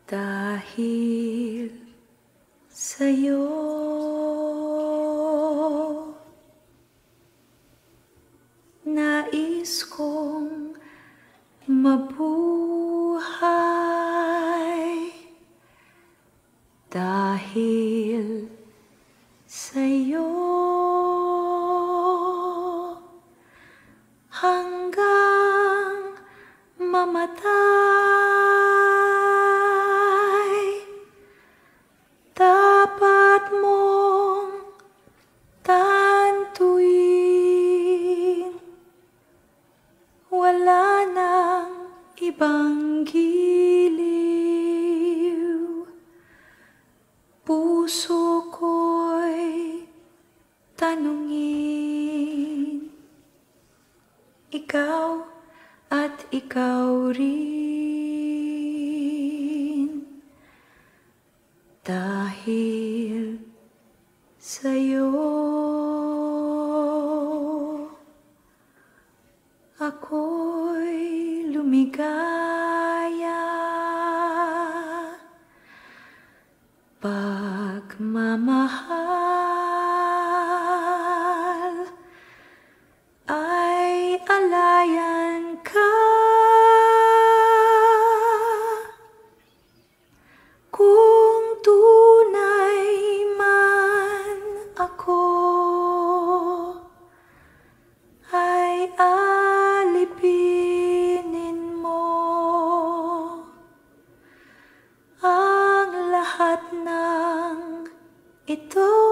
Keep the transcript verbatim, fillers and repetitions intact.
Dahil sa'yo nais kong mabuhay. Dahil sa'yo hanggang mamatay, dapat mong tantuin. Wala nang ibang giliw. Puso ko'y tanungin, ikaw at ikaw rin. Dahil sa'yo ako'y lumigaya. Pagmamahal ay alayan ka. Kung tunay man ako ay alipinin mo ang lahat ng ito.